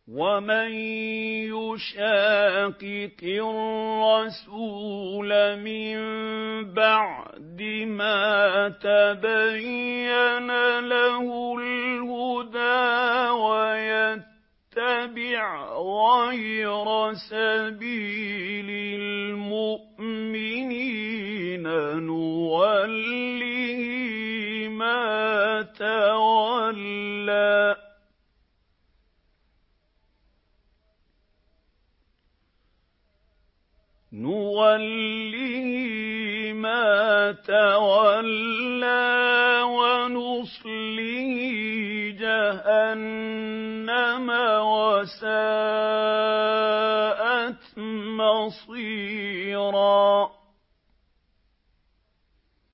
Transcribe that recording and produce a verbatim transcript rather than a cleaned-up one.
وَمَن يُشَاقِقِ الرَّسُولَ مِن بَعْدِ مَا تَبَيَّنَ لَهُ الْهُدَىٰ وَيَتَّبِعْ غَيْرَ سَبِيلِ الْمُؤْمِنِينَ نُوَلِّهِ مَا تَوَلَّىٰ نُوَلِّهِ مَا تَوَلَّىٰ وَنُصْلِهِ جَهَنَّمَ وَسَاءَتْ